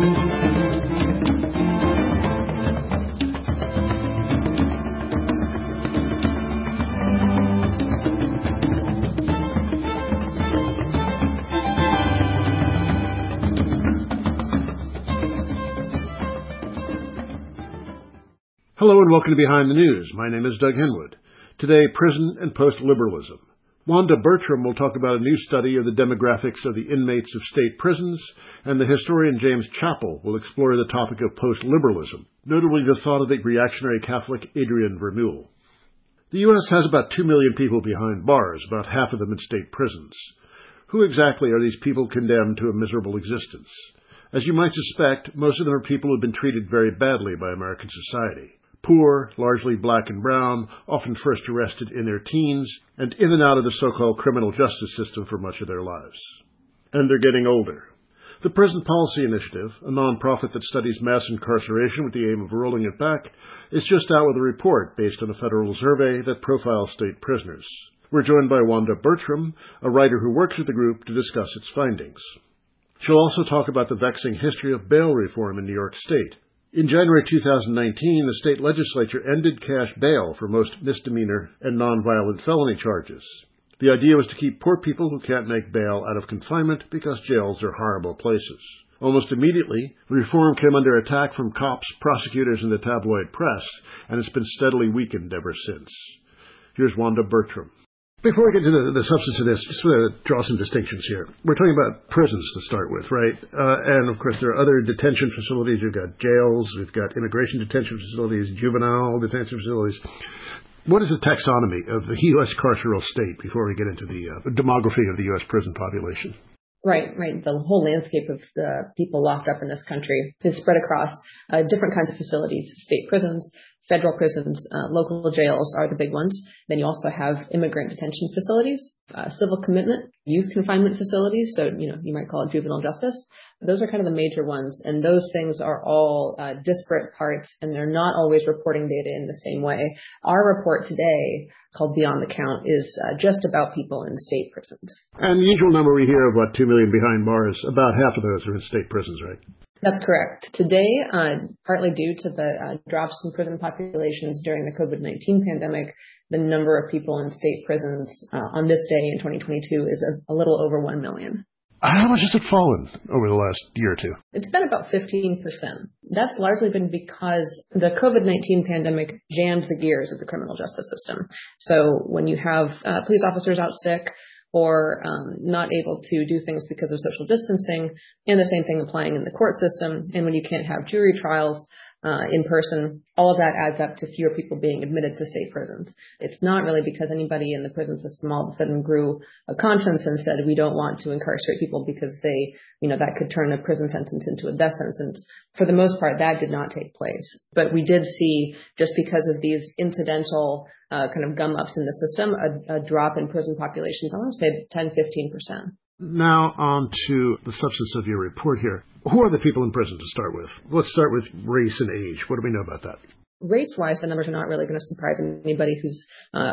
Hello and welcome to Behind the News. My name is Doug Henwood. Today, prison and post-liberalism. Wanda Bertram will talk about a new study of the demographics of the inmates of state prisons, and the historian James Chappell will explore the topic of post-liberalism, notably the thought of the reactionary Catholic Adrian Vermeule. The U.S. has about 2 million people behind bars, about half of them in state prisons. Who exactly are these people condemned to a miserable existence? As you might suspect, most of them are people who have been treated very badly by American society. Poor, largely black and brown, often first arrested in their teens, and in and out of the so-called criminal justice system for much of their lives. And they're getting older. The Prison Policy Initiative, a nonprofit that studies mass incarceration with the aim of rolling it back, is just out with a report based on a federal survey that profiles state prisoners. We're joined by Wanda Bertram, a writer who works with the group, to discuss its findings. She'll also talk about the vexing history of bail reform in New York State. In January 2019, the state legislature ended cash bail for most misdemeanor and nonviolent felony charges. The idea was to keep poor people who can't make bail out of confinement because jails are horrible places. Almost immediately, the reform came under attack from cops, prosecutors, and the tabloid press, and it's been steadily weakened ever since. Here's Wanda Bertram. Before we get to the substance of this, just want to draw some distinctions here. We're talking about prisons to start with, right? And, of course, there are other detention facilities. We've got jails. We've got immigration detention facilities, juvenile detention facilities. What is the taxonomy of the U.S. carceral state before we get into the demography of the U.S. prison population? Right. The whole landscape of the people locked up in this country is spread across different kinds of facilities, state prisons, federal prisons, local jails are the big ones. Then you also have immigrant detention facilities, civil commitment, youth confinement facilities. So, you might call it juvenile justice. Those are kind of the major ones. And those things are all disparate parts, and they're not always reporting data in the same way. Our report today, called Beyond the Count, is just about people in state prisons. And the usual number we hear of, 2 million behind bars, about half of those are in state prisons, right? That's correct. Today, partly due to the drops in prison populations during the COVID-19 pandemic, the number of people in state prisons on this day in 2022 is a little over 1 million. How much has it fallen over the last year or two? It's been about 15%. That's largely been because the COVID-19 pandemic jammed the gears of the criminal justice system. So when you have police officers out sick, or not able to do things because of social distancing, and the same thing applying in the court system. And when you can't have jury trials in person, all of that adds up to fewer people being admitted to state prisons. It's not really because anybody in the prison system all of a sudden grew a conscience and said, we don't want to incarcerate people because they, that could turn a prison sentence into a death sentence. For the most part, that did not take place. But we did see, just because of these incidental kind of gum ups in the system, a drop in prison populations, I want to say 10-15%. Now on to the substance of your report here. Who are the people in prison to start with? Let's start with race and age. What do we know about that? Race-wise, the numbers are not really going to surprise anybody who's,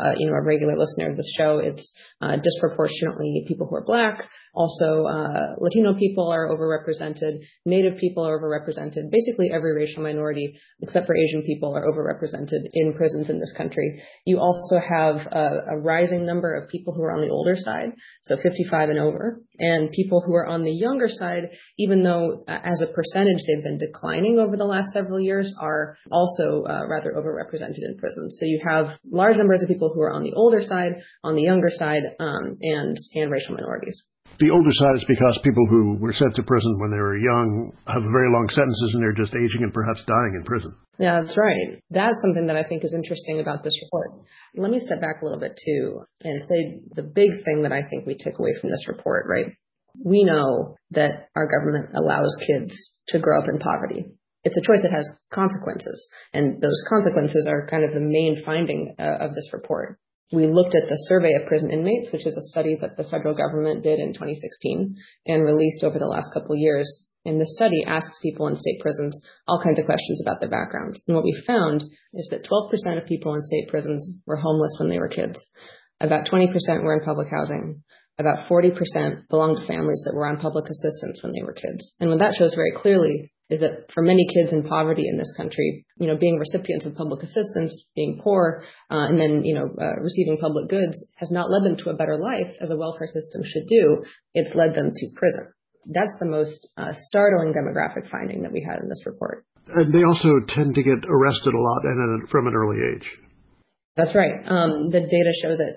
a regular listener of the show. It's disproportionately people who are Black. Also, Latino people are overrepresented. Native people are overrepresented. Basically, every racial minority, except for Asian people, are overrepresented in prisons in this country. You also have a rising number of people who are on the older side, so 55 and over, and people who are on the younger side, even though as a percentage they've been declining over the last several years, are also rather overrepresented in prisons. So you have large numbers of people who are on the older side, on the younger side, and racial minorities. The older side is because people who were sent to prison when they were young have very long sentences and they're just aging and perhaps dying in prison. Yeah, that's right. That's something that I think is interesting about this report. Let me step back a little bit too and say the big thing that I think we took away from this report, right? We know that our government allows kids to grow up in poverty. It's a choice that has consequences, and those consequences are kind of the main finding of this report. We looked at the survey of prison inmates, which is a study that the federal government did in 2016 and released over the last couple of years. And the study asks people in state prisons all kinds of questions about their backgrounds. And what we found is that 12% of people in state prisons were homeless when they were kids. About 20% were in public housing. About 40% belonged to families that were on public assistance when they were kids. And what that shows very clearly is that for many kids in poverty in this country, being recipients of public assistance, being poor, and then, receiving public goods has not led them to a better life as a welfare system should do. It's led them to prison. That's the most startling demographic finding that we had in this report. And they also tend to get arrested a lot and from an early age. That's right. The data show that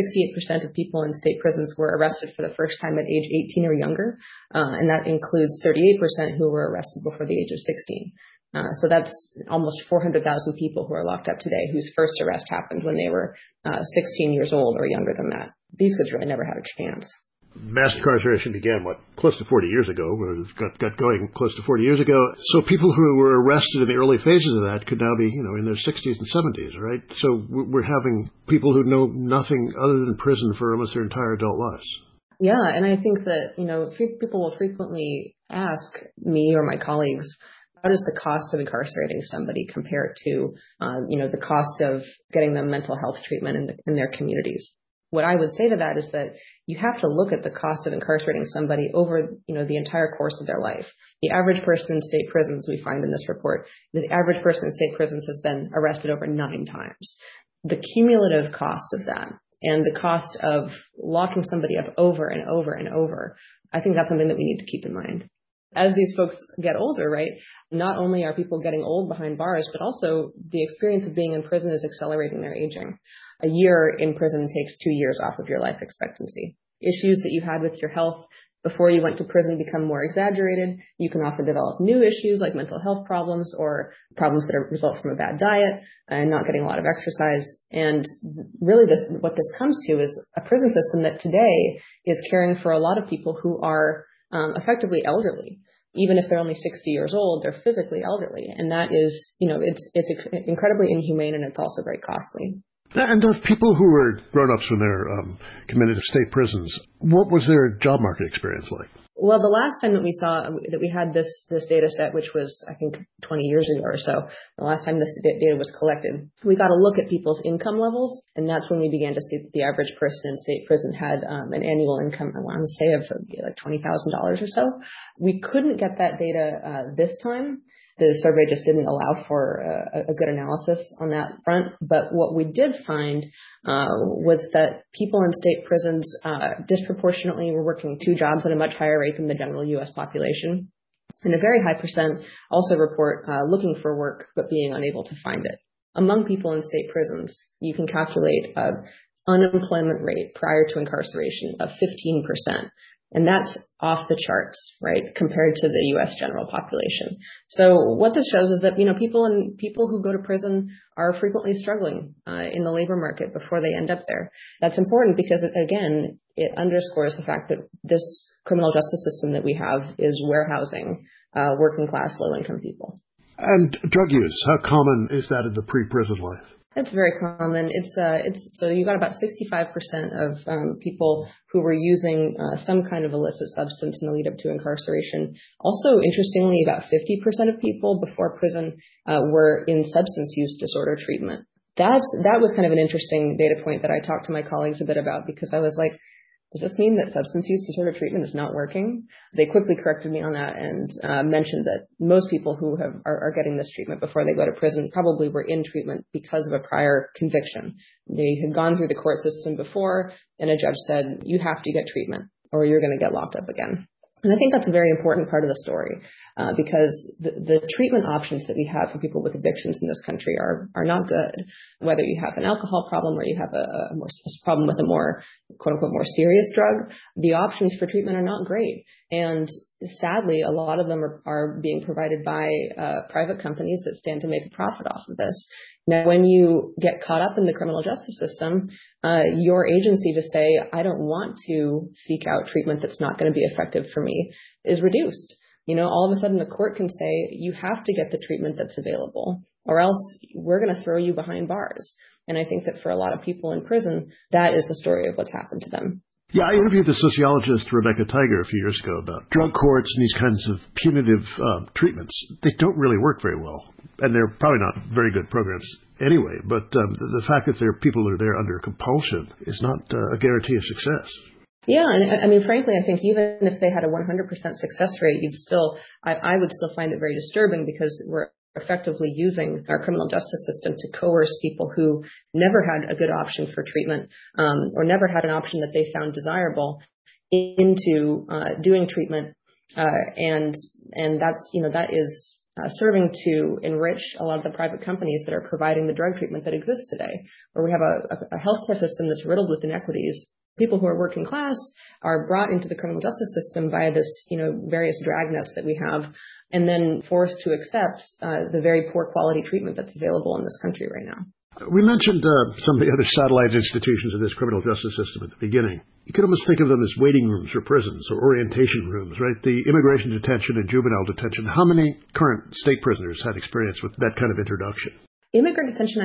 68% of people in state prisons were arrested for the first time at age 18 or younger, and that includes 38% who were arrested before the age of 16. So that's almost 400,000 people who are locked up today whose first arrest happened when they were 16 years old or younger than that. These kids really never had a chance. Mass incarceration began, close to 40 years ago, or it got going close to 40 years ago. So people who were arrested in the early phases of that could now be, in their 60s and 70s, right? So we're having people who know nothing other than prison for almost their entire adult lives. Yeah, and I think that, people will frequently ask me or my colleagues, how does the cost of incarcerating somebody compare to, the cost of getting them mental health treatment in their communities? What I would say to that is that you have to look at the cost of incarcerating somebody over, the entire course of their life. The average person in state prisons, we find in this report, the average person in state prisons has been arrested over 9 times. The cumulative cost of that and the cost of locking somebody up over and over and over, I think that's something that we need to keep in mind. As these folks get older, right, not only are people getting old behind bars, but also the experience of being in prison is accelerating their aging. A year in prison takes 2 years off of your life expectancy. Issues that you had with your health before you went to prison become more exaggerated. You can often develop new issues like mental health problems or problems that result from a bad diet and not getting a lot of exercise. And really what this comes to is a prison system that today is caring for a lot of people who are effectively elderly. Even if they're only 60 years old, they're physically elderly. And that is, it's incredibly inhumane, and it's also very costly. And of people who were grown-ups when they're committed to state prisons, what was their job market experience like? Well, the last time that we saw that we had this data set, which was, I think, 20 years ago or so, the last time this data was collected, we got to look at people's income levels. And that's when we began to see that the average person in state prison had an annual income, I want to say, of like $20,000 or so. We couldn't get that data this time. The survey just didn't allow for a good analysis on that front. But what we did find was that people in state prisons disproportionately were working 2 jobs at a much higher rate than the general U.S. population. And a very high percent also report looking for work but being unable to find it. Among people in state prisons, you can calculate an unemployment rate prior to incarceration of 15%. And that's off the charts, right, compared to the U.S. general population. So what this shows is that, people who go to prison are frequently struggling in the labor market before they end up there. That's important because, again, it underscores the fact that this criminal justice system that we have is warehousing working class, low-income people. And drug use, how common is that in the pre-prison life? It's very common. So you got about 65% of people who were using some kind of illicit substance in the lead up to incarceration. Also, interestingly, about 50% of people before prison were in substance use disorder treatment. That was kind of an interesting data point that I talked to my colleagues a bit about, because I was like, does this mean that substance use disorder treatment is not working? They quickly corrected me on that and mentioned that most people who are getting this treatment before they go to prison probably were in treatment because of a prior conviction. They had gone through the court system before, and a judge said, you have to get treatment or you're going to get locked up again. And I think that's a very important part of the story, because the treatment options that we have for people with addictions in this country are not good. Whether you have an alcohol problem or you have a problem with a more, quote unquote, more serious drug, the options for treatment are not great. And sadly, a lot of them are being provided by private companies that stand to make a profit off of this. Now, when you get caught up in the criminal justice system, your agency to say, I don't want to seek out treatment that's not going to be effective for me is reduced. All of a sudden the court can say, you have to get the treatment that's available, or else we're going to throw you behind bars. And I think that for a lot of people in prison, that is the story of what's happened to them. Yeah, I interviewed the sociologist Rebecca Tiger a few years ago about drug courts and these kinds of punitive treatments. They don't really work very well, and they're probably not very good programs anyway. But the fact that there are people that are there under compulsion is not a guarantee of success. Yeah, and I mean, frankly, I think even if they had a 100% success rate, I would still find it very disturbing because we're effectively using our criminal justice system to coerce people who never had a good option for treatment, or never had an option that they found desirable into doing treatment, and that is serving to enrich a lot of the private companies that are providing the drug treatment that exists today, where we have a healthcare system that's riddled with inequities. People who are working class are brought into the criminal justice system via this, various dragnets that we have, and then forced to accept the very poor quality treatment that's available in this country right now. We mentioned some of the other satellite institutions of this criminal justice system at the beginning. You could almost think of them as waiting rooms for prisons or orientation rooms, right? The immigration detention and juvenile detention. How many current state prisoners had experience with that kind of introduction? Immigrant detention,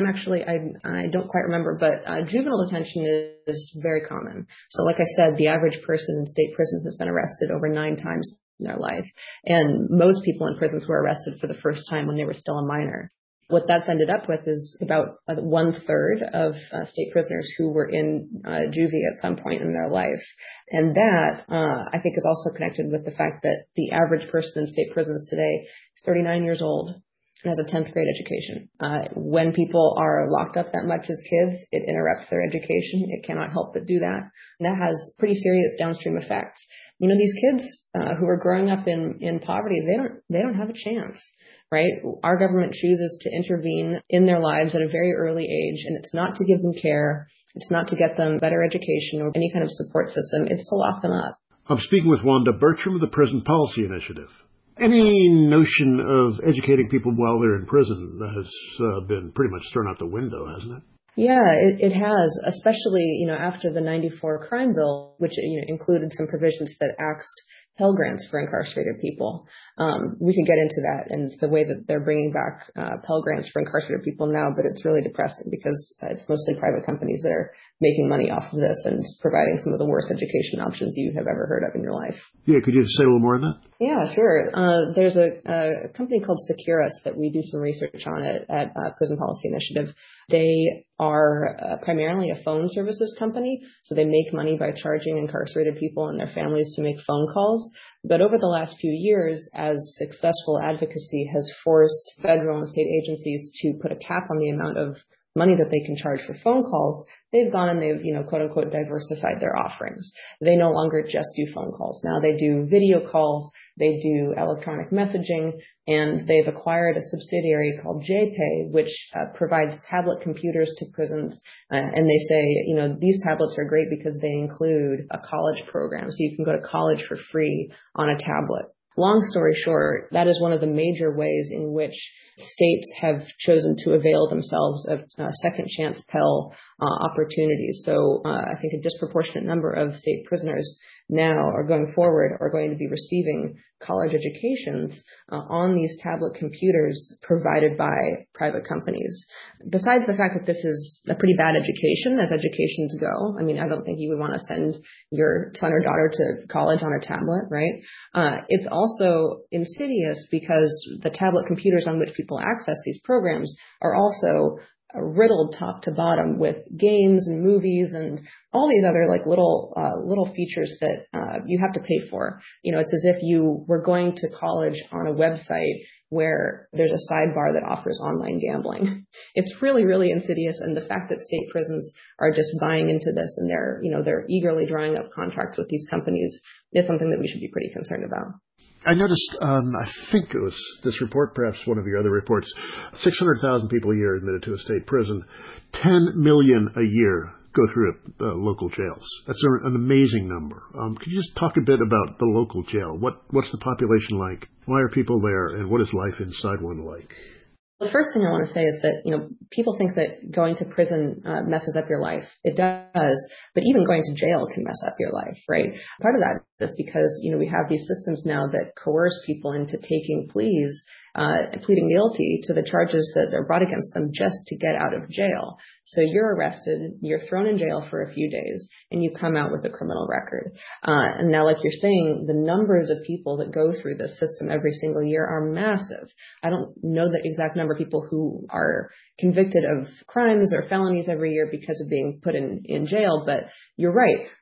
I don't quite remember, but juvenile detention is very common. So like I said, the average person in state prison has been arrested over 9 times in their life. And most people in prisons were arrested for the first time when they were still a minor. What that's ended up with is about 1/3 of state prisoners who were in juvie at some point in their life. And that, I think, is also connected with the fact that the average person in state prisons today is 39 years old and has a 10th grade education. When people are locked up that much as kids, it interrupts their education. It cannot help but do that. And that has pretty serious downstream effects. These kids who are growing up in poverty, they don't have a chance. Right? Our government chooses to intervene in their lives at a very early age, and it's not to give them care. It's not to get them better education or any kind of support system. It's to lock them up. I'm speaking with Wanda Bertram of the Prison Policy Initiative. Any notion of educating people while they're in prison has been pretty much thrown out the window, hasn't it? Yeah, it has, especially, after the 94 crime bill, which, included some provisions that axed Pell Grants for incarcerated people. We could get into that and the way that they're bringing back Pell Grants for incarcerated people now, but it's really depressing because it's mostly private companies that are making money off of this and providing some of the worst education options you have ever heard of in your life. Yeah, could you say a little more on that? Yeah, sure. There's a company called Securus that we do some research on at Prison Policy Initiative. They are primarily a phone services company, so they make money by charging incarcerated people and their families to make phone calls. But over the last few years, as successful advocacy has forced federal and state agencies to put a cap on the amount of money that they can charge for phone calls, they've gone and they've, quote unquote, diversified their offerings. They no longer just do phone calls. Now they do video calls, they do electronic messaging, and they've acquired a subsidiary called JPay, which provides tablet computers to prisons. And they say, these tablets are great because they include a college program. So you can go to college for free on a tablet. Long story short, that is one of the major ways in which states have chosen to avail themselves of second chance Pell opportunities. So I think a disproportionate number of state prisoners now are going to be receiving college educations on these tablet computers provided by private companies. Besides the fact that this is a pretty bad education, as educations go, I don't think you would want to send your son or daughter to college on a tablet, right? It's also insidious because the tablet computers on which people access these programs are also riddled top to bottom with games and movies and all these other little features that you have to pay for. It's as if you were going to college on a website where there's a sidebar that offers online gambling. It's really, really insidious. And the fact that state prisons are just buying into this and they're eagerly drawing up contracts with these companies is something that we should be pretty concerned about. I noticed, I think it was this report, perhaps one of your other reports, 600,000 people a year admitted to a state prison, 10 million a year go through local jails. That's an amazing number. Could you just talk a bit about the local jail? What's the population like? Why are people there? And what is life inside one like? The first thing I want to say is that, people think that going to prison messes up your life. It does, but even going to jail can mess up your life, right? Part of that is because, we have these systems now that coerce people into taking pleas, pleading guilty to the charges that are brought against them just to get out of jail. So you're arrested, you're thrown in jail for a few days, and you come out with a criminal record. And now, like you're saying, the numbers of people that go through this system every single year are massive. I don't know the exact number of people who are convicted of crimes or felonies every year because of being put in jail, but you're right.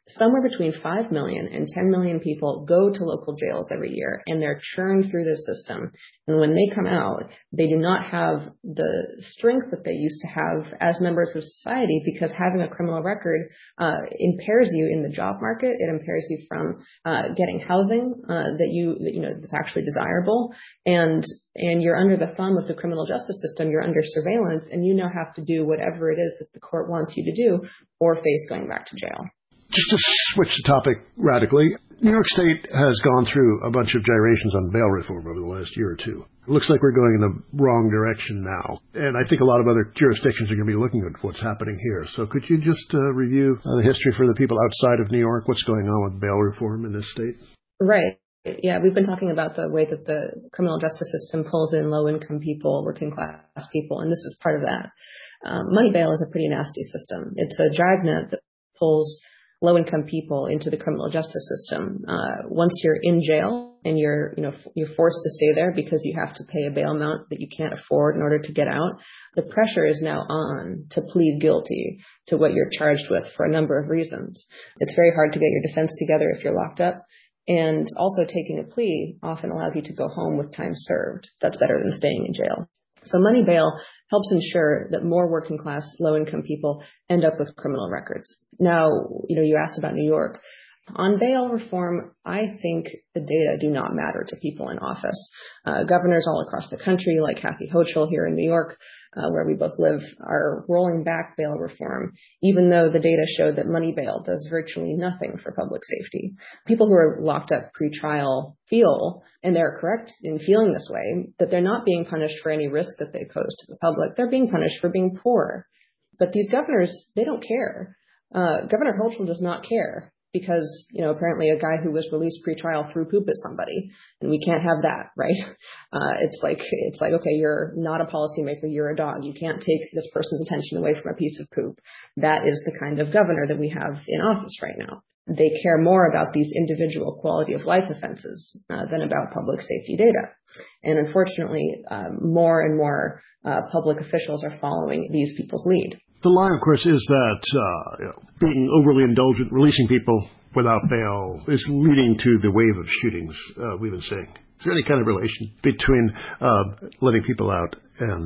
somewhere between 5 million and 10 million people go to local jails every year, and they're churned through this system. And when they come out, they do not have the strength that they used to have as members of society, because having a criminal record impairs you in the job market. It impairs you from getting housing that's actually desirable. And you're under the thumb of the criminal justice system. You're under surveillance, and you now have to do whatever it is that the court wants you to do, or face going back to jail. Just to switch the topic radically, New York State has gone through a bunch of gyrations on bail reform over the last year or two. It looks like we're going in the wrong direction now. And I think a lot of other jurisdictions are going to be looking at what's happening here. So could you just review the history for the people outside of New York, what's going on with bail reform in this state? Right. Yeah, we've been talking about the way that the criminal justice system pulls in low-income people, working-class people, and this is part of that. Money bail is a pretty nasty system. It's a dragnet that pulls low-income people into the criminal justice system. Once you're in jail and you're forced to stay there because you have to pay a bail amount that you can't afford in order to get out, the pressure is now on to plead guilty to what you're charged with for a number of reasons. It's very hard to get your defense together if you're locked up. And also taking a plea often allows you to go home with time served. That's better than staying in jail. So money bail helps ensure that more working class, low income people end up with criminal records. Now, you asked about New York. On bail reform, I think the data do not matter to people in office. Governors all across the country, like Kathy Hochul here in New York, where we both live, are rolling back bail reform, even though the data show that money bail does virtually nothing for public safety. People who are locked up pre-trial feel, and they're correct in feeling this way, that they're not being punished for any risk that they pose to the public. They're being punished for being poor. But these governors, they don't care. Governor Hochul does not care, because, apparently a guy who was released pre-trial threw poop at somebody, and we can't have that, right? It's like, okay, you're not a policymaker, you're a dog. You can't take this person's attention away from a piece of poop. That is the kind of governor that we have in office right now. They care more about these individual quality of life offenses than about public safety data. And unfortunately, more and more public officials are following these people's lead. The line, of course, is that being overly indulgent, releasing people without bail, is leading to the wave of shootings we've been seeing. Is there any kind of relation between letting people out and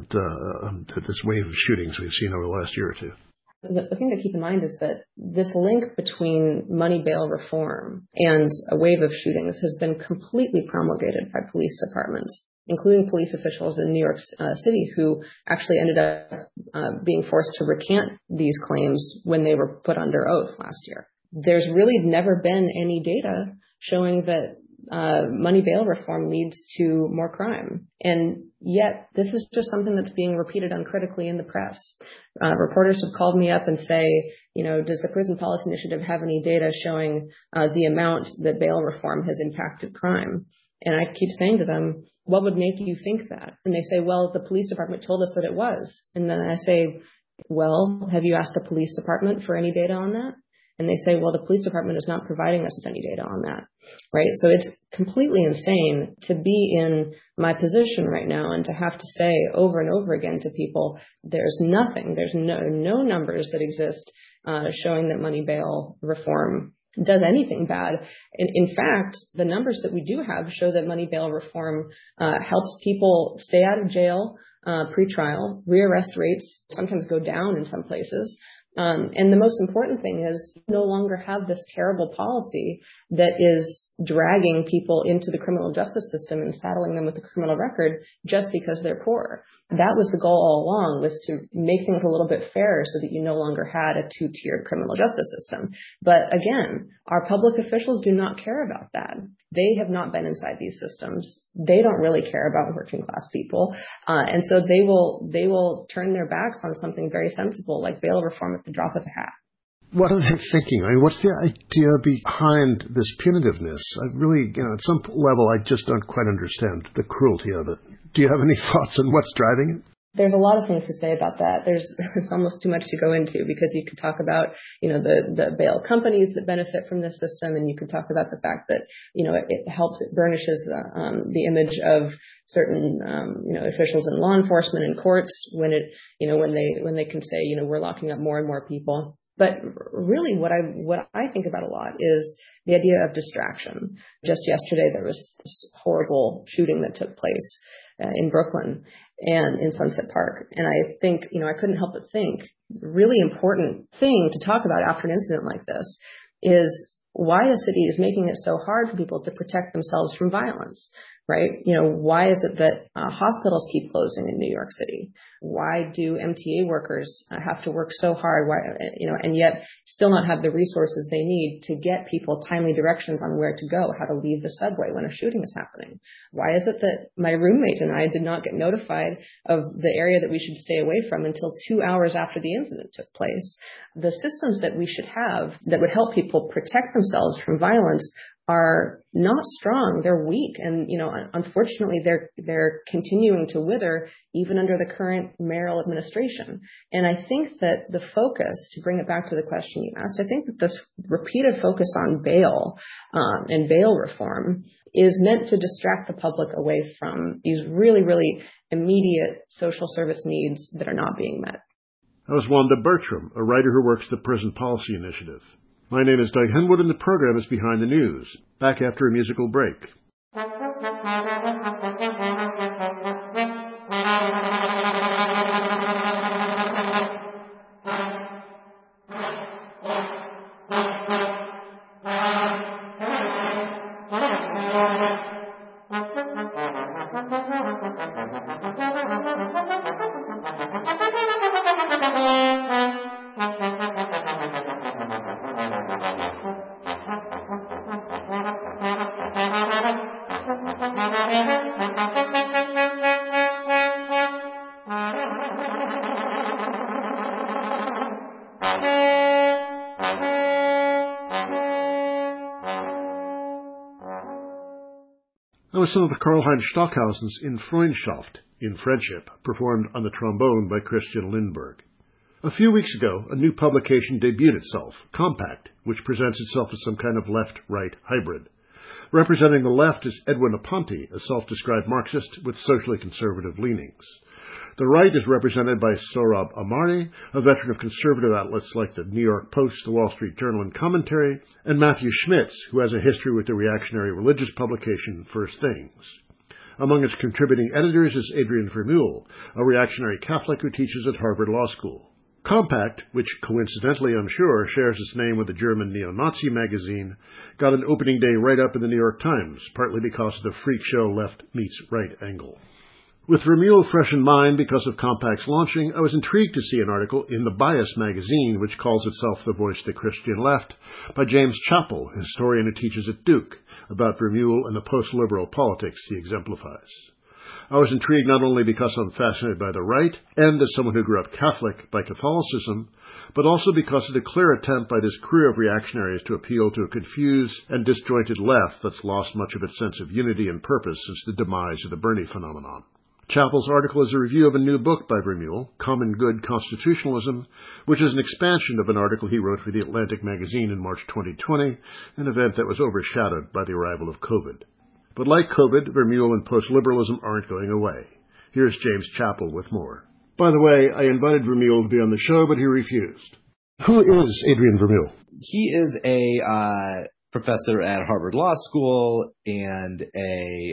this wave of shootings we've seen over the last year or two? The thing to keep in mind is that this link between money bail reform and a wave of shootings has been completely promulgated by police departments, including police officials in New York City who actually ended up being forced to recant these claims when they were put under oath last year. There's really never been any data showing that money bail reform leads to more crime. And yet this is just something that's being repeated uncritically in the press. Reporters have called me up and say, does the Prison Policy Initiative have any data showing the amount that bail reform has impacted crime? And I keep saying to them, what would make you think that? And they say, well, the police department told us that it was. And then I say, well, have you asked the police department for any data on that? And they say, well, the police department is not providing us with any data on that, right? So it's completely insane to be in my position right now and to have to say over and over again to people, there's nothing, there's no numbers that exist showing that money bail reform does anything bad. In fact, the numbers that we do have show that money bail reform helps people stay out of jail pre-trial. Rearrest rates sometimes go down in some places. And the most important thing is you no longer have this terrible policy that is dragging people into the criminal justice system and saddling them with a criminal record just because they're poor. That was the goal all along, was to make things a little bit fairer so that you no longer had a two-tiered criminal justice system. But again, our public officials do not care about that. They have not been inside these systems. They don't really care about working class people. And so they will turn their backs on something very sensible like bail reform at the drop of a hat. What are they thinking? I mean, what's the idea behind this punitiveness? I really, at some level, I just don't quite understand the cruelty of it. Do you have any thoughts on what's driving it? There's a lot of things to say about that. It's almost too much to go into, because you could talk about, the bail companies that benefit from this system, and you could talk about the fact that, it burnishes the image of certain, officials in law enforcement and courts when they can say, we're locking up more and more people. But really what I think about a lot is the idea of distraction. Just yesterday, there was this horrible shooting that took place in Brooklyn and in Sunset Park. And I think, I couldn't help but think the really important thing to talk about after an incident like this is why a city is making it so hard for people to protect themselves from violence, right? Why is it that hospitals keep closing in New York City? Why do MTA workers have to work so hard? Why, and yet still not have the resources they need to get people timely directions on where to go, how to leave the subway when a shooting is happening? Why is it that my roommate and I did not get notified of the area that we should stay away from until 2 hours after the incident took place? The systems that we should have that would help people protect themselves from violence are not strong. They're weak. And, unfortunately, they're continuing to wither even under the current mayoral administration. And I think that the focus, to bring it back to the question you asked, I think that this repeated focus on bail and bail reform is meant to distract the public away from these really, really immediate social service needs that are not being met. That was Wanda Bertram, a writer who works the Prison Policy Initiative. My name is Doug Henwood, and the program is Behind the News. Back after a musical break. That was some of Karlheinz Stockhausen's In Freundschaft, in Friendship, performed on the trombone by Christian Lindberg. A few weeks ago, a new publication debuted itself, Compact, which presents itself as some kind of left-right hybrid. Representing the left is Edwin Aponte, a self-described Marxist with socially conservative leanings. The right is represented by Sohrab Ahmari, a veteran of conservative outlets like the New York Post, the Wall Street Journal, and Commentary, and Matthew Schmitz, who has a history with the reactionary religious publication First Things. Among its contributing editors is Adrian Vermeule, a reactionary Catholic who teaches at Harvard Law School. Compact, which coincidentally, I'm sure, shares its name with the German neo-Nazi magazine, got an opening day write-up in the New York Times, partly because of the freak show left meets right angle. With Vermeule fresh in mind because of Compact's launching, I was intrigued to see an article in The Bias magazine, which calls itself the voice of the Christian left, by James Chappell, a historian who teaches at Duke, about Vermeule and the post-liberal politics he exemplifies. I was intrigued not only because I'm fascinated by the right, and as someone who grew up Catholic, by Catholicism, but also because of the clear attempt by this crew of reactionaries to appeal to a confused and disjointed left that's lost much of its sense of unity and purpose since the demise of the Bernie phenomenon. Chappell's article is a review of a new book by Vermeule, Common Good Constitutionalism, which is an expansion of an article he wrote for The Atlantic magazine in March 2020, an event that was overshadowed by the arrival of COVID. But like COVID, Vermeule and post-liberalism aren't going away. Here's James Chappell with more. By the way, I invited Vermeule to be on the show, but he refused. Who is Adrian Vermeule? He is a professor at Harvard Law School and a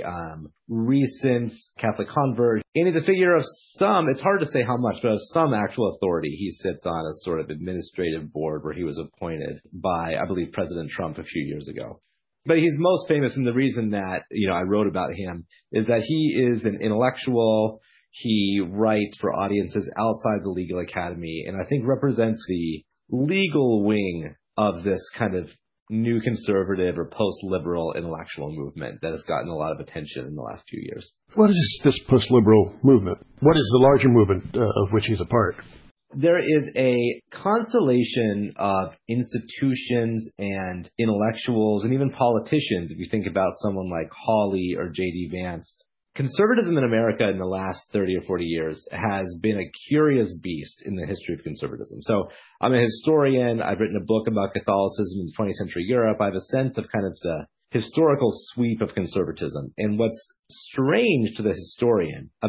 recent Catholic convert. And he's a figure of some, it's hard to say how much, but of some actual authority. He sits on a sort of administrative board where he was appointed by, I believe, President Trump a few years ago. But he's most famous, and the reason that, I wrote about him is that he is an intellectual. He writes for audiences outside the legal academy, and I think represents the legal wing of this kind of new conservative or post-liberal intellectual movement that has gotten a lot of attention in the last few years. What is this post-liberal movement? What is the larger movement of which he's a part? There is a constellation of institutions and intellectuals and even politicians. If you think about someone like Hawley or J.D. Vance, conservatism in America in the last 30 or 40 years has been a curious beast in the history of conservatism. So I'm a historian. I've written a book about Catholicism in 20th century Europe. I have a sense of kind of the historical sweep of conservatism. And what's strange to the historian about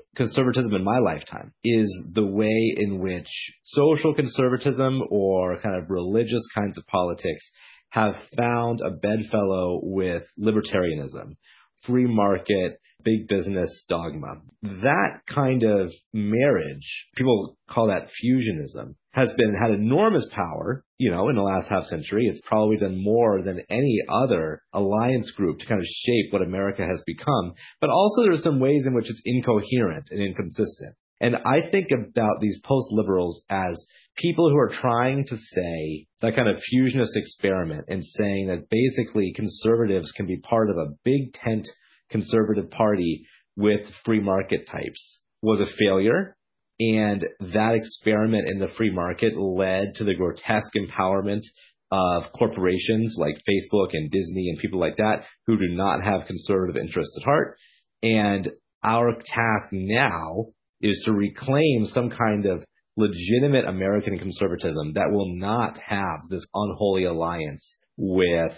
conservatism in my lifetime is the way in which social conservatism or kind of religious kinds of politics have found a bedfellow with libertarianism, free market, big business dogma. That kind of marriage, people call that fusionism, has had enormous power, in the last half century. It's probably done more than any other alliance group to kind of shape what America has become. But also there's some ways in which it's incoherent and inconsistent. And I think about these post-liberals as people who are trying to say that kind of fusionist experiment and saying that basically conservatives can be part of a big tent conservative party with free market types was a failure. And that experiment in the free market led to the grotesque empowerment of corporations like Facebook and Disney and people like that who do not have conservative interests at heart. And our task now is to reclaim some kind of legitimate American conservatism that will not have this unholy alliance with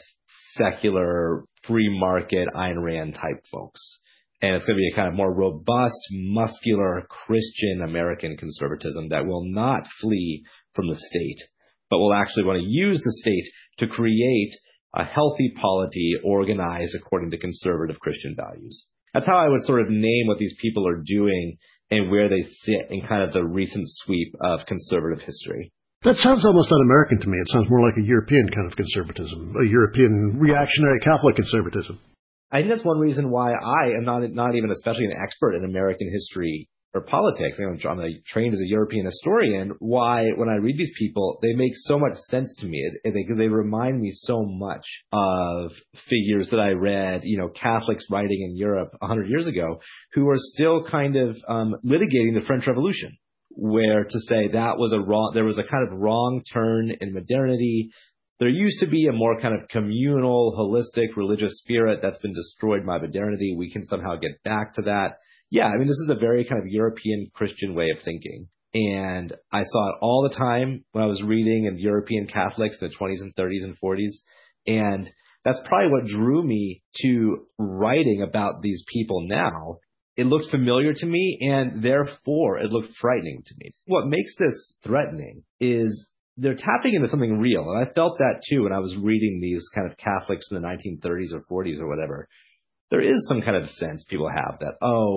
secular free market Ayn Rand type folks. And it's going to be a kind of more robust, muscular, Christian American conservatism that will not flee from the state, but will actually want to use the state to create a healthy polity organized according to conservative Christian values. That's how I would sort of name what these people are doing and where they sit in kind of the recent sweep of conservative history. That sounds almost un-American to me. It sounds more like a European kind of conservatism, a European reactionary Catholic conservatism. I think that's one reason why I am not even especially an expert in American history or politics. I'm trained as a European historian. Why, when I read these people, they make so much sense to me because they remind me so much of figures that I read, Catholics writing in Europe 100 years ago, who are still kind of litigating the French Revolution, where to say there was a kind of wrong turn in modernity. There used to be a more kind of communal, holistic, religious spirit that's been destroyed by modernity. We can somehow get back to that. Yeah, this is a very kind of European Christian way of thinking. And I saw it all the time when I was reading in European Catholics in the 20s and 30s and 40s. And that's probably what drew me to writing about these people now. It looked familiar to me, and therefore it looked frightening to me. What makes this threatening is they're tapping into something real. And I felt that too when I was reading these kind of Catholics in the 1930s or 40s or whatever. There is some kind of sense people have that,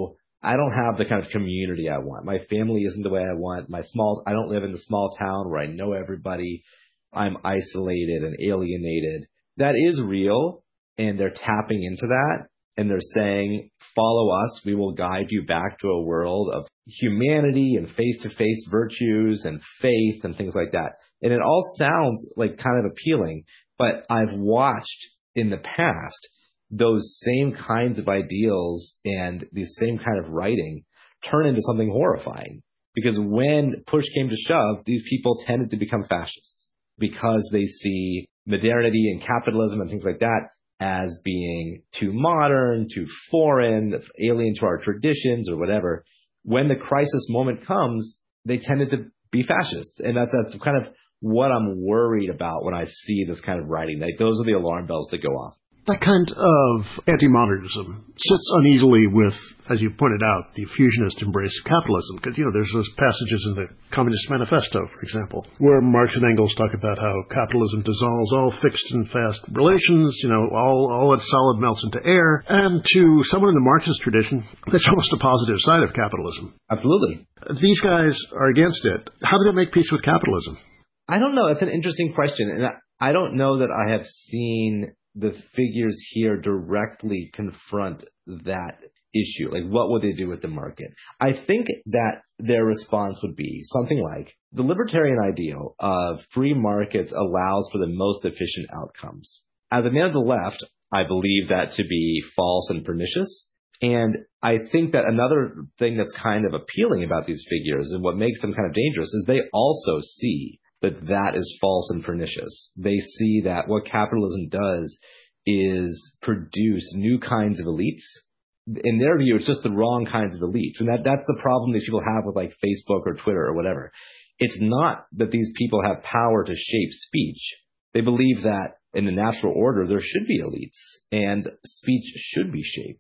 I don't have the kind of community I want. My family isn't the way I want. I don't live in the small town where I know everybody. I'm isolated and alienated. That is real, and they're tapping into that. And they're saying, follow us. We will guide you back to a world of humanity and face-to-face virtues and faith and things like that. And it all sounds like kind of appealing, but I've watched in the past those same kinds of ideals and the same kind of writing turn into something horrifying. Because when push came to shove, these people tended to become fascists because they see modernity and capitalism and things like that as being too modern, too foreign, alien to our traditions or whatever. When the crisis moment comes, they tended to be fascists. And that's kind of what I'm worried about when I see this kind of writing. Like, those are the alarm bells that go off. That kind of anti-modernism sits uneasily with, as you pointed out, the fusionist embrace of capitalism. Because, there's those passages in the Communist Manifesto, for example, where Marx and Engels talk about how capitalism dissolves all fixed and fast relations, all its solid melts into air. And to someone in the Marxist tradition, that's almost a positive side of capitalism. Absolutely. These guys are against it. How do they make peace with capitalism? I don't know. That's an interesting question. And I don't know that I have seen the figures here directly confront that issue. Like, what would they do with the market? I think that their response would be something like, the libertarian ideal of free markets allows for the most efficient outcomes. As a man of the left, I believe that to be false and pernicious. And I think that another thing that's kind of appealing about these figures and what makes them kind of dangerous is they also see that is false and pernicious. They see that what capitalism does is produce new kinds of elites. In their view, it's just the wrong kinds of elites. And that's the problem these people have with like Facebook or Twitter or whatever. It's not that these people have power to shape speech. They believe that in the natural order, there should be elites and speech should be shaped.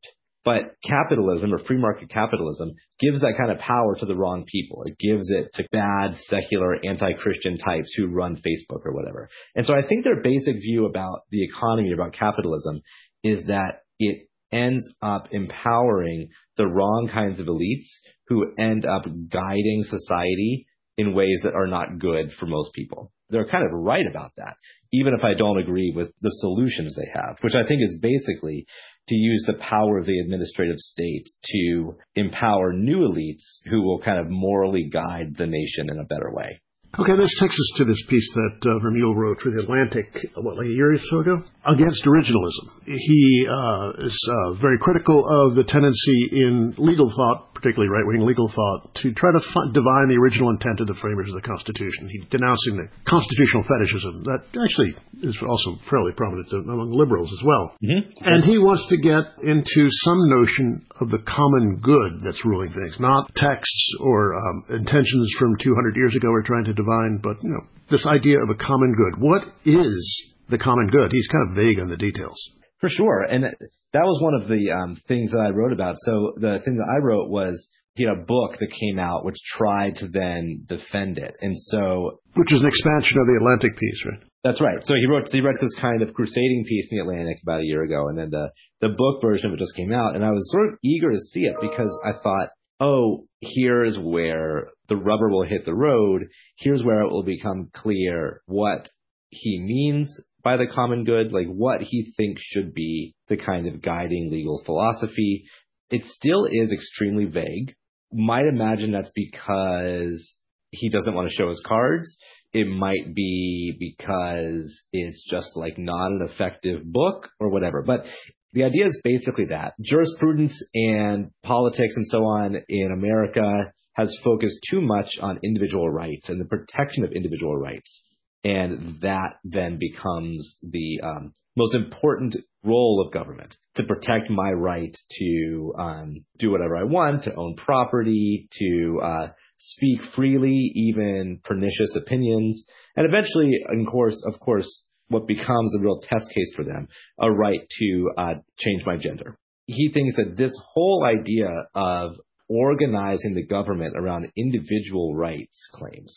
But capitalism, or free market capitalism, gives that kind of power to the wrong people. It gives it to bad, secular, anti-Christian types who run Facebook or whatever. And so I think their basic view about the economy, about capitalism, is that it ends up empowering the wrong kinds of elites who end up guiding society in ways that are not good for most people. They're kind of right about that, even if I don't agree with the solutions they have, which I think is basically to use the power of the administrative state to empower new elites who will kind of morally guide the nation in a better way. Okay, this takes us to this piece that Vermeule wrote for The Atlantic, like a year or so ago, against originalism. He is very critical of the tendency in legal thought, particularly right-wing legal thought, to try to divine the original intent of the framers of the Constitution. He's denouncing the constitutional fetishism that actually is also fairly prominent among liberals as well. Mm-hmm. And he wants to get into some notion of the common good that's ruling things, not texts or intentions from 200 years ago we're trying to divine, but this idea of a common good. What is the common good? He's kind of vague on the details. For sure. And that was one of the things that I wrote about. So the thing that I wrote was he had a book that came out which tried to then defend it. And so, which is an expansion of the Atlantic piece, right? That's right. So he wrote this kind of crusading piece in the Atlantic about a year ago, and then the book version of it just came out, and I was sort of eager to see it because I thought, oh, here's where the rubber will hit the road. Here's where it will become clear what he means by the common good, like what he thinks should be the kind of guiding legal philosophy. It still is extremely vague. Might imagine that's because he doesn't want to show his cards. It might be because it's just like not an effective book or whatever. But the idea is basically that jurisprudence and politics and so on in America has focused too much on individual rights and the protection of individual rights. And that then becomes the most important role of government, to protect my right to do whatever I want, to own property, to speak freely, even pernicious opinions, and eventually, of course, what becomes a real test case for them, a right to change my gender. He thinks that this whole idea of organizing the government around individual rights claims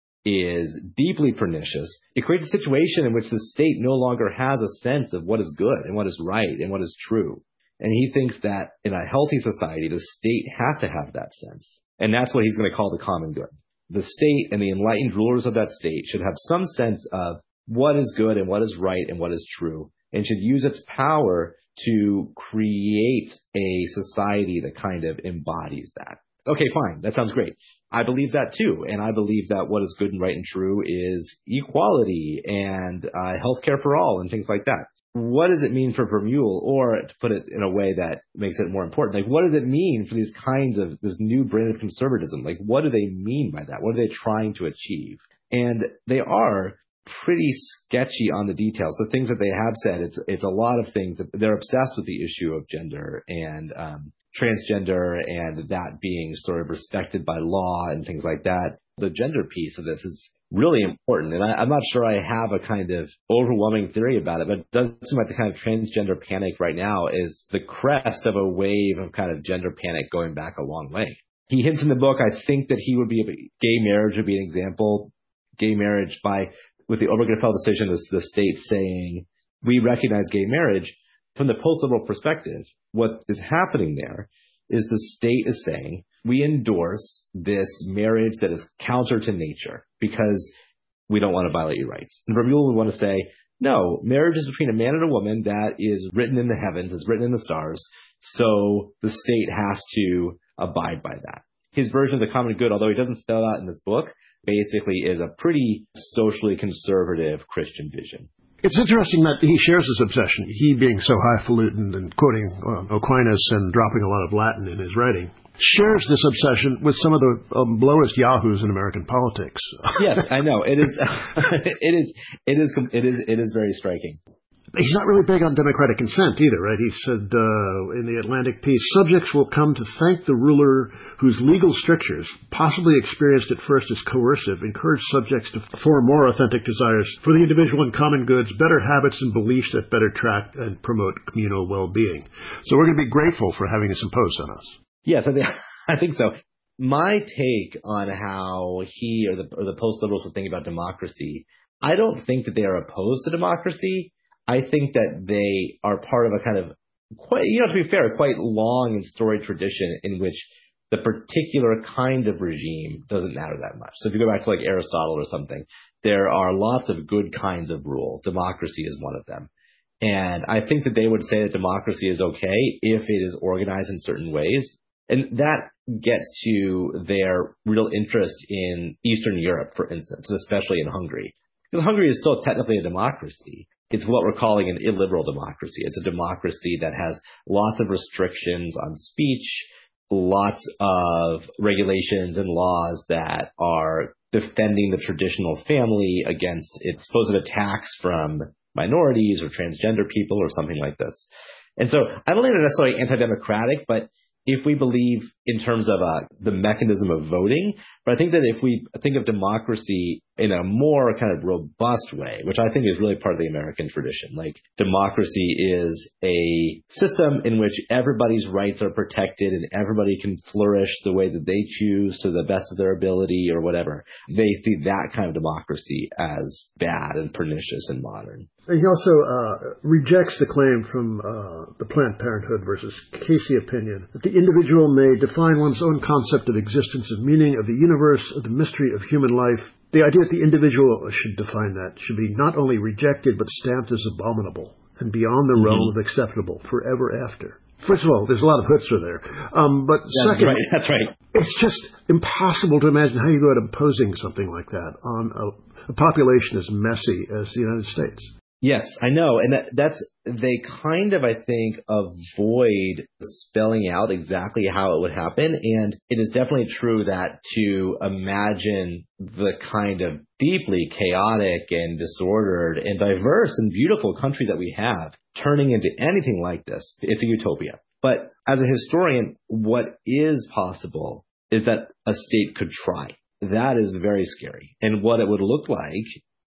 is deeply pernicious. It creates a situation in which the state no longer has a sense of what is good and what is right and what is true. And he thinks that in a healthy society, the state has to have that sense. And that's what he's going to call the common good. The state and the enlightened rulers of that state should have some sense of what is good and what is right and what is true, and should use its power to create a society that kind of embodies that. Okay, fine. That sounds great. I believe that too. And I believe that what is good and right and true is equality and healthcare for all and things like that. What does it mean for Vermeule? Or to put it in a way that makes it more important, like what does it mean for these kinds of this new brand of conservatism? Like what do they mean by that? What are they trying to achieve? And they are pretty sketchy on the details. The things that they have said, it's a lot of things. They're obsessed with the issue of gender and transgender and that being sort of respected by law and things like that. The gender piece of this is really important. And I'm not sure I have a kind of overwhelming theory about it, but it does seem like the kind of transgender panic right now is the crest of a wave of kind of gender panic going back a long way. He hints in the book, I think that he would be, gay marriage would be an example. Gay marriage with the Obergefell decision, the state saying, we recognize gay marriage. From the post-liberal perspective, what is happening there is the state is saying, we endorse this marriage that is counter to nature because we don't want to violate your rights. And Vermeule would want to say, no, marriage is between a man and a woman that is written in the heavens, it's written in the stars, so the state has to abide by that. His version of the common good, although he doesn't spell out in this book, basically is a pretty socially conservative Christian vision. It's interesting that he shares this obsession, he being so highfalutin and quoting Aquinas and dropping a lot of Latin in his writing, shares this obsession with some of the lowest yahoos in American politics. Yes, I know. It is very striking. He's not really big on democratic consent either, right? He said in the Atlantic piece, subjects will come to thank the ruler whose legal strictures, possibly experienced at first as coercive, encourage subjects to form more authentic desires for the individual and common goods, better habits and beliefs that better track and promote communal well-being. So we're going to be grateful for having this imposed on us. Yes, I think so. My take on how he or the post-liberals would think about democracy, I don't think that they are opposed to democracy. I think that they are part of a kind of quite, to be fair, quite long and storied tradition in which the particular kind of regime doesn't matter that much. So if you go back to like Aristotle or something, there are lots of good kinds of rule. Democracy is one of them. And I think that they would say that democracy is okay if it is organized in certain ways. And that gets to their real interest in Eastern Europe, for instance, and especially in Hungary. Because Hungary is still technically a democracy. It's what we're calling an illiberal democracy. It's a democracy that has lots of restrictions on speech, lots of regulations and laws that are defending the traditional family against its supposed attacks from minorities or transgender people or something like this. And so I don't think they're necessarily anti-democratic, but if we believe in terms of the mechanism of voting, but I think that if we think of democracy in a more kind of robust way, which I think is really part of the American tradition, like democracy is a system in which everybody's rights are protected and everybody can flourish the way that they choose to the best of their ability or whatever. They see that kind of democracy as bad and pernicious and modern. He also rejects the claim from the Planned Parenthood versus Casey opinion that the individual may define one's own concept of existence, of meaning, of the universe, of the mystery of human life. The idea that the individual should define that should be not only rejected but stamped as abominable and beyond the realm of acceptable forever after. First of all, there's a lot of chutzpah there. But second, that's right. It's just impossible to imagine how you go about imposing something like that on a population as messy as the United States. Yes, I know. And they kind of, I think, avoid spelling out exactly how it would happen. And it is definitely true that to imagine the kind of deeply chaotic and disordered and diverse and beautiful country that we have turning into anything like this, it's a utopia. But as a historian, what is possible is that a state could try. That is very scary. And what it would look like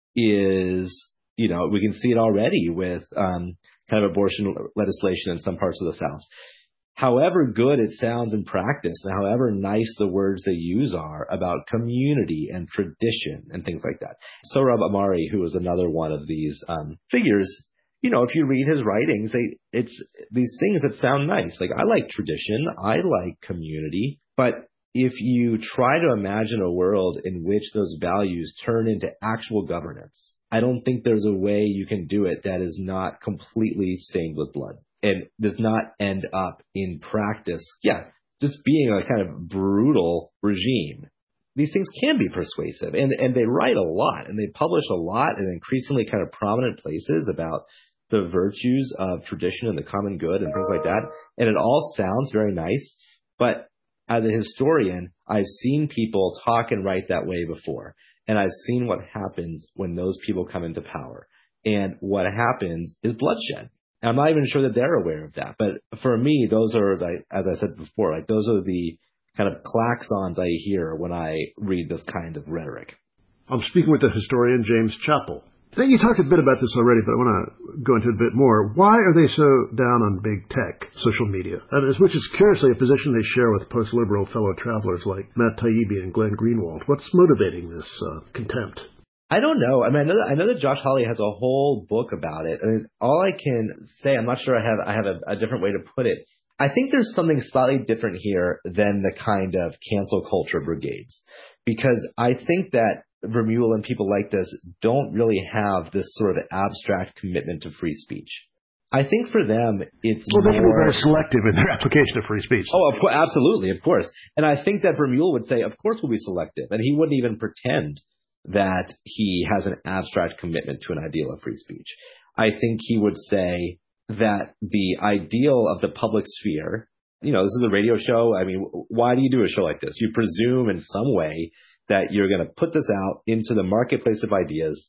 is, we can see it already with kind of abortion legislation in some parts of the South. However good it sounds in practice, and however nice the words they use are about community and tradition and things like that. Sohrab Ahmari, who is another one of these figures, if you read his writings, it's these things that sound nice. Like, I like tradition, I like community, but if you try to imagine a world in which those values turn into actual governance, I don't think there's a way you can do it that is not completely stained with blood and does not end up in practice, just being a kind of brutal regime. These things can be persuasive, and they write a lot, and they publish a lot in increasingly kind of prominent places about the virtues of tradition and the common good and things like that, and it all sounds very nice, but as a historian, I've seen people talk and write that way before. And I've seen what happens when those people come into power. And what happens is bloodshed. And I'm not even sure that they're aware of that. But for me, those are, as I said before, those are the kind of klaxons I hear when I read this kind of rhetoric. I'm speaking with the historian James Chappell. You talked a bit about this already, but I want to go into it a bit more. Why are they so down on big tech, social media? Which is curiously a position they share with post-liberal fellow travelers like Matt Taibbi and Glenn Greenwald. What's motivating this contempt? I don't know. I mean, I know that Josh Hawley has a whole book about it. I mean, all I can say, I'm not sure I have a different way to put it. I think there's something slightly different here than the kind of cancel culture brigades, because I think that Vermeule and people like this don't really have this sort of abstract commitment to free speech. I think for them, it's they can be very selective in their application of free speech. Oh, absolutely, of course. And I think that Vermeule would say, of course we'll be selective. And he wouldn't even pretend that he has an abstract commitment to an ideal of free speech. I think he would say that the ideal of the public sphere, this is a radio show. I mean, why do you do a show like this? You presume in some way that you're going to put this out into the marketplace of ideas,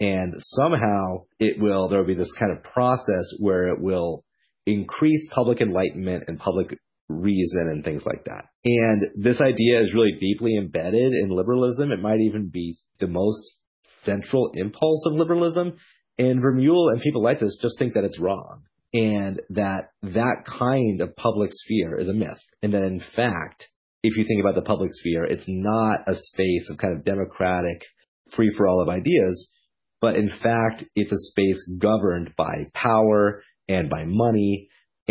And somehow there will be this kind of process where it will increase public enlightenment and public reason and things like that. And this idea is really deeply embedded in liberalism. It might even be the most central impulse of liberalism. And Vermeule and people like this just think that it's wrong, and that kind of public sphere is a myth. And that in fact, if you think about the public sphere, it's not a space of kind of democratic free-for-all of ideas, but in fact, it's a space governed by power and by money,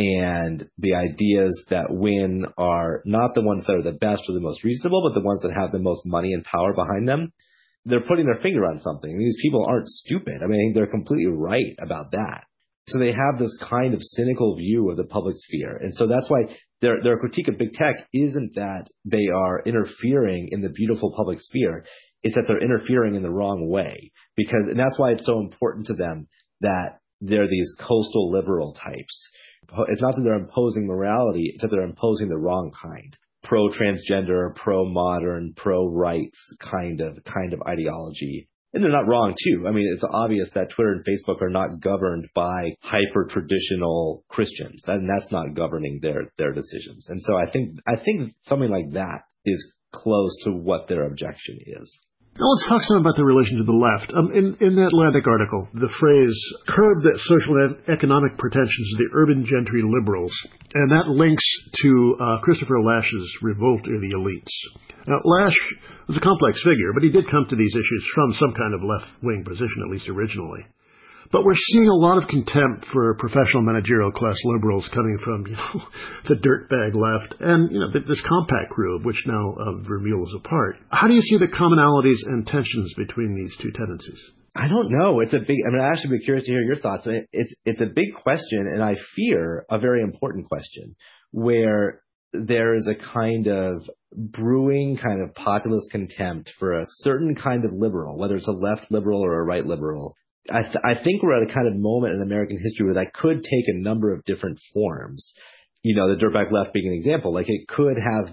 and the ideas that win are not the ones that are the best or the most reasonable, but the ones that have the most money and power behind them. They're putting their finger on something. These people aren't stupid. I mean, they're completely right about that. So they have this kind of cynical view of the public sphere. And so that's why their critique of big tech isn't that they are interfering in the beautiful public sphere. It's that they're interfering in the wrong way. And that's why it's so important to them that they're these coastal liberal types. It's not that they're imposing morality, it's that they're imposing the wrong kind. Pro-transgender, pro-modern, pro-rights kind of ideology. And they're not wrong, too. I mean, it's obvious that Twitter and Facebook are not governed by hyper-traditional Christians, and that's not governing their decisions. And so I think something like that is close to what their objection is. Now let's talk some about the relation to the left. In the Atlantic article, the phrase curb the social and economic pretensions of the urban gentry liberals, and that links to Christopher Lasch's revolt of the elites. Now, Lasch was a complex figure, but he did come to these issues from some kind of left-wing position, at least originally. But we're seeing a lot of contempt for professional managerial class liberals coming from, the dirtbag left and, this compact crew of which now Vermeule is a part. How do you see the commonalities and tensions between these two tendencies? I don't know. I'd actually be curious to hear your thoughts. It's a big question, and I fear a very important question, where there is a kind of brewing kind of populist contempt for a certain kind of liberal, whether it's a left liberal or a right liberal. I think we're at a kind of moment in American history where that could take a number of different forms. The dirtbag left being an example. Like it could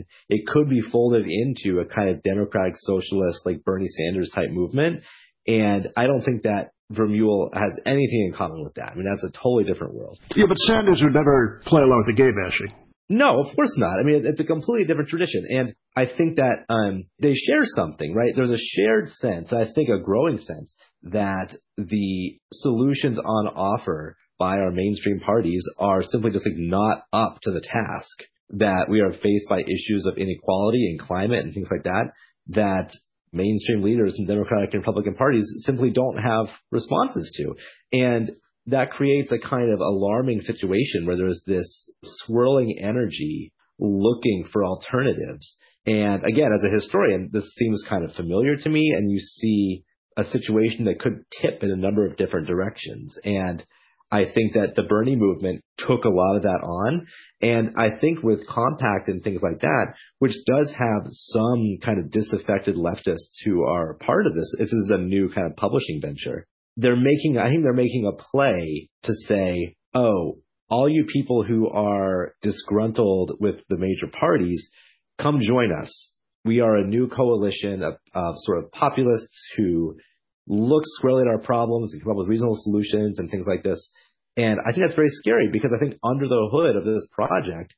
be folded into a kind of democratic socialist, like Bernie Sanders type movement. And I don't think that Vermeule has anything in common with that. I mean, that's a totally different world. Yeah, but Sanders would never play along with the gay bashing. No, of course not. I mean, it's a completely different tradition. And I think that they share something, right? There's a shared sense, I think a growing sense, that the solutions on offer by our mainstream parties are simply just not up to the task, that we are faced by issues of inequality and climate and things like that mainstream leaders in Democratic and Republican parties simply don't have responses to. And that creates a kind of alarming situation where there's this swirling energy looking for alternatives. And again, as a historian, this seems kind of familiar to me, and you see a situation that could tip in a number of different directions. And I think that the Bernie movement took a lot of that on. And I think with Compact and things like that, which does have some kind of disaffected leftists who are part of this is a new kind of publishing venture. I think they're making a play to say, oh, all you people who are disgruntled with the major parties, come join us. We are a new coalition of sort of populists who look squarely at our problems and come up with reasonable solutions and things like this. And I think that's very scary, because I think under the hood of this project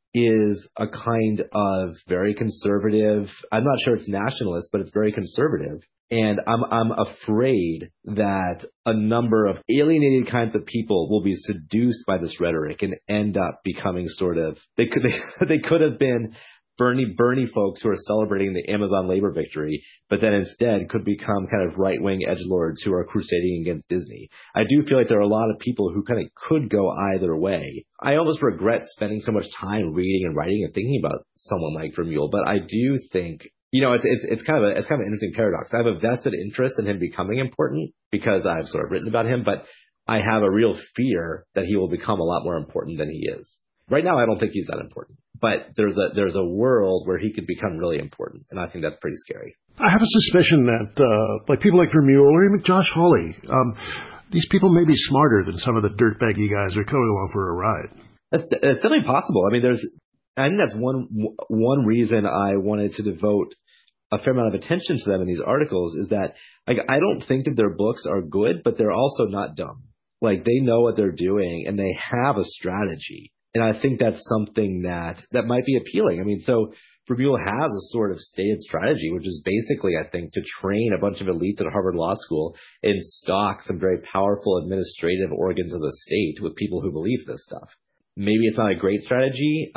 is a kind of very conservative, I'm not sure it's nationalist, but it's very conservative. And I'm afraid that a number of alienated kinds of people will be seduced by this rhetoric and end up becoming sort of, they could have been Bernie folks who are celebrating the Amazon labor victory, but then instead could become kind of right-wing edgelords who are crusading against Disney. I do feel like there are a lot of people who kind of could go either way. I almost regret spending so much time reading and writing and thinking about someone like Vermeule, but I do think, it's kind of an interesting paradox. I have a vested interest in him becoming important because I've sort of written about him, but I have a real fear that he will become a lot more important than he is. Right now, I don't think he's that important, but there's a world where he could become really important, and I think that's pretty scary. I have a suspicion that people like Vermeule or even Josh Hawley, these people may be smarter than some of the dirtbaggy guys who are coming along for a ride. It's definitely possible. I mean, I think that's one reason I wanted to devote a fair amount of attention to them in these articles is that, like, I don't think that their books are good, but they're also not dumb. Like, they know what they're doing and they have a strategy. And I think that's something that might be appealing. I mean, so Vermeule has a sort of stated strategy, which is basically, I think, to train a bunch of elites at Harvard Law School and stock some very powerful administrative organs of the state with people who believe this stuff. Maybe it's not a great strategy,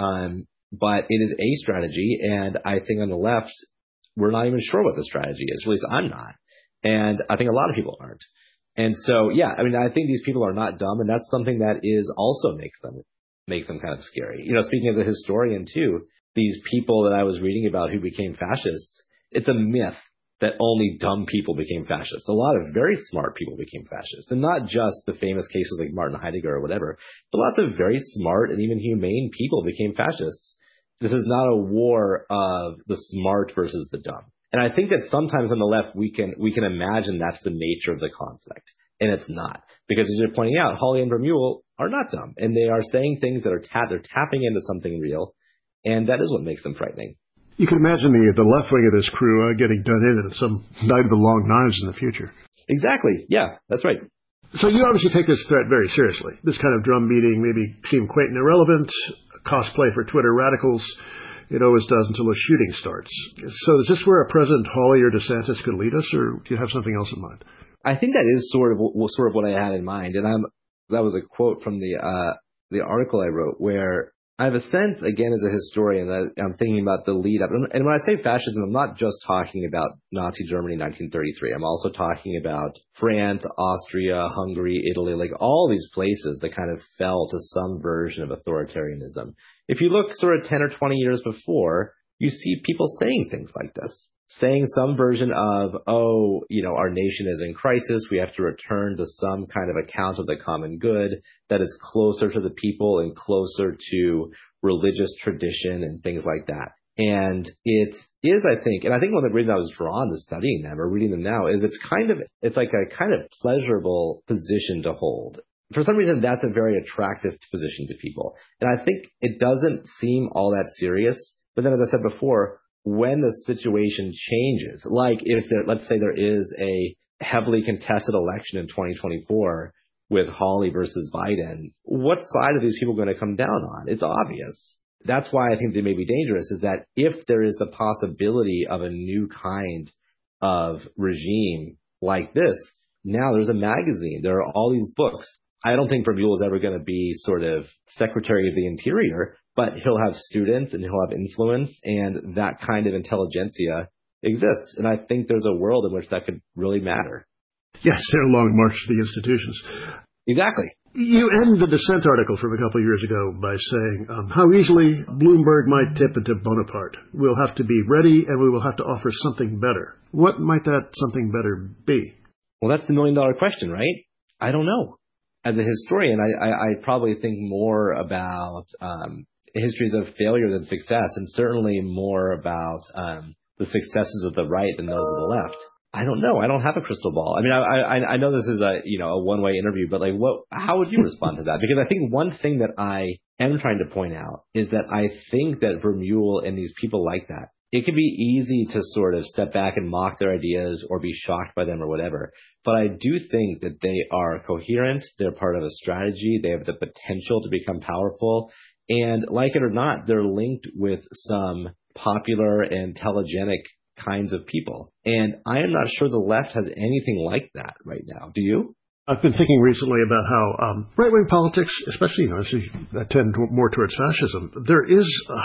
but it is a strategy. And I think on the left, we're not even sure what the strategy is. At least I'm not. And I think a lot of people aren't. And so, yeah, I mean, I think these people are not dumb. And that's something that is also makes them kind of scary. You know, speaking as a historian too, these people that I was reading about who became fascists, it's a myth that only dumb people became fascists. A lot of very smart people became fascists, and not just the famous cases like Martin Heidegger or whatever, but lots of very smart and even humane people became fascists. This is not a war of the smart versus the dumb. And I think that sometimes on the left, we can imagine that's the nature of the conflict. And it's not. Because as you're pointing out, Hawley and Vermeule are not dumb. And they are saying things that are they're tapping into something real. And that is what makes them frightening. You can imagine the left wing of this crew getting done in at some night of the long knives in the future. Exactly. Yeah, that's right. So you obviously take this threat very seriously. This kind of drum beating maybe seem quaint and irrelevant, cosplay for Twitter radicals. It always does until a shooting starts. So is this where a President Hawley or DeSantis could lead us, or do you have something else in mind? I think that is sort of what I had in mind. And that was a quote from the article I wrote, where I have a sense, again, as a historian, that I'm thinking about the lead up. And when I say fascism, I'm not just talking about Nazi Germany in 1933. I'm also talking about France, Austria, Hungary, Italy, like all these places that kind of fell to some version of authoritarianism. If you look sort of 10 or 20 years before, you see people saying things like this, saying some version of, oh, you know, our nation is in crisis. We have to return to some kind of account of the common good that is closer to the people and closer to religious tradition and things like that. And it is, I think, and I think one of the reasons I was drawn to studying them or reading them now is it's like a kind of pleasurable position to hold. For some reason, that's a very attractive position to people. And I think it doesn't seem all that serious. But then, as I said before, when the situation changes, like if let's say there is a heavily contested election in 2024 with Hawley versus Biden, what side are these people going to come down on? It's obvious. That's why I think they may be dangerous, is that if there is the possibility of a new kind of regime like this, now there's a magazine, there are all these books. I don't think Vermeule is ever going to be sort of Secretary of the Interior, but he'll have students and he'll have influence, and that kind of intelligentsia exists. And I think there's a world in which that could really matter. Yes, they're a long march to the institutions. Exactly. You end the dissent article from a couple of years ago by saying how easily Bloomberg might tip into Bonaparte. We'll have to be ready, and we will have to offer something better. What might that something better be? Well, that's the million-dollar question, right? I don't know. As a historian, I probably think more about histories of failure than success, and certainly more about the successes of the right than those of the left. I don't know. I don't have a crystal ball. I mean, I know this is a one-way interview, but like, how would you respond to that? Because I think one thing that I am trying to point out is that I think that Vermeule and these people like that, it can be easy to sort of step back and mock their ideas or be shocked by them or whatever. But I do think that they are coherent. They're part of a strategy. They have the potential to become powerful. And like it or not, they're linked with some popular and telegenic kinds of people. And I am not sure the left has anything like that right now. Do you? I've been thinking recently about how right-wing politics, especially, that tend more towards fascism, there is,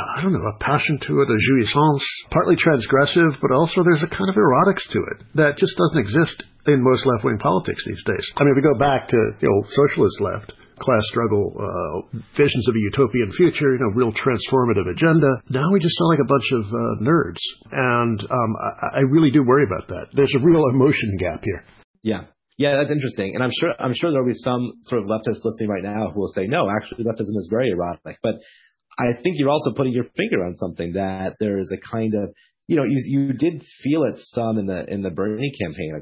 a passion to it, a jouissance, partly transgressive, but also there's a kind of erotics to it that just doesn't exist in most left-wing politics these days. I mean, if we go back to the old socialist left, class struggle, visions of a utopian future, real transformative agenda. Now we just sound like a bunch of nerds. And I really do worry about that. There's a real emotion gap here. Yeah. Yeah, that's interesting. And I'm sure there'll be some sort of leftists listening right now who will say, no, actually leftism is very erotic. But I think you're also putting your finger on something, that there is a kind of, you did feel it some in the Bernie campaign,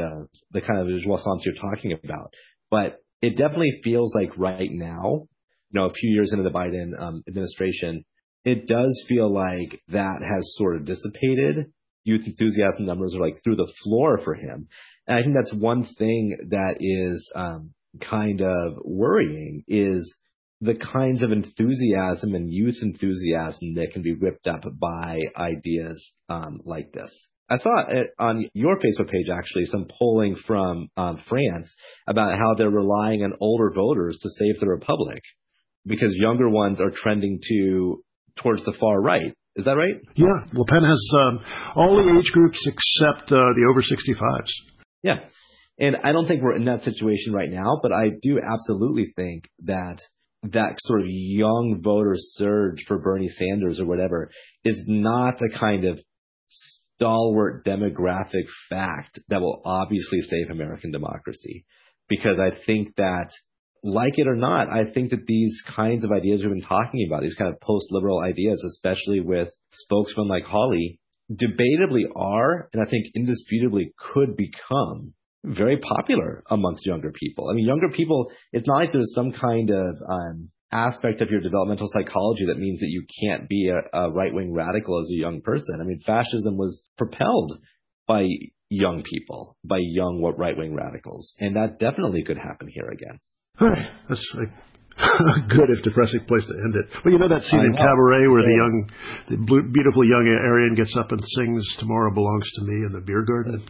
the kind of jouissance you're talking about. But it definitely feels like right now, a few years into the Biden administration, it does feel like that has sort of dissipated. youth enthusiasm numbers are like through the floor for him. And I think that's one thing that is kind of worrying, is the kinds of enthusiasm and youth enthusiasm that can be whipped up by ideas like this. I saw it on your Facebook page, actually, some polling from France about how they're relying on older voters to save the republic because younger ones are trending towards the far right. Is that right? Yeah. Le Pen has all the age groups except the over 65s. Yeah. And I don't think we're in that situation right now, but I do absolutely think that sort of young voter surge for Bernie Sanders or whatever is not a kind of stalwart demographic fact that will obviously save American democracy. Because I think that, like it or not, I think that these kinds of ideas we've been talking about, these kind of post-liberal ideas, especially with spokesmen like Hawley, debatably are, and I think indisputably could become, very popular amongst younger people. I mean, younger people, it's not like there's some kind of aspect of your developmental psychology that means that you can't be a right-wing radical as a young person. I mean, fascism was propelled by young people, by young right-wing radicals. And that definitely could happen here again. That's a good, if depressing, place to end it. Well, you know that scene in Cabaret where the beautiful young Aryan gets up and sings "Tomorrow Belongs to Me" in the beer garden?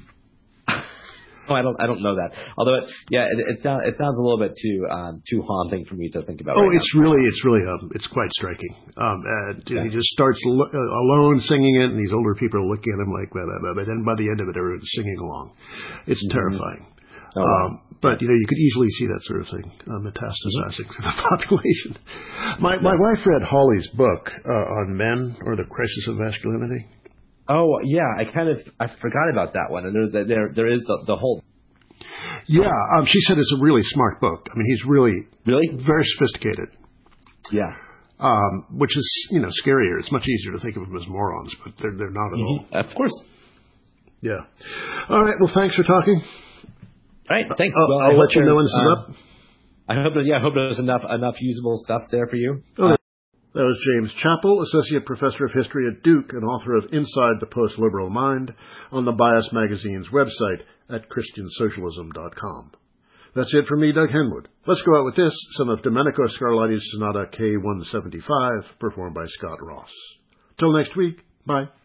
Oh, I don't know that. Although, it sounds a little bit too haunting for me to think about. Oh, it's really it's quite striking. He just starts alone singing it, and these older people are looking at him like blah, blah, blah, but then by the end of it, everyone's singing along. It's terrifying. Oh, wow. But you could easily see that sort of thing metastasizing through the population. My wife read Hawley's book on men, or the crisis of masculinity. Oh yeah, I forgot about that one. And there is the whole. Yeah, she said it's a really smart book. I mean, he's really very sophisticated. Yeah. Which is scarier. It's much easier to think of them as morons, but they're not at all. Of course. Yeah. All right. Well, thanks for talking. All right. Thanks. I'll let you know when this is up. I hope there's enough usable stuff there for you. Oh, that was James Chappell, Associate Professor of History at Duke and author of Inside the Post-Liberal Mind, on the Bias Magazine's website at christiansocialism.com. That's it for me, Doug Henwood. Let's go out with this, some of Domenico Scarlatti's Sonata K-175, performed by Scott Ross. Till next week, bye.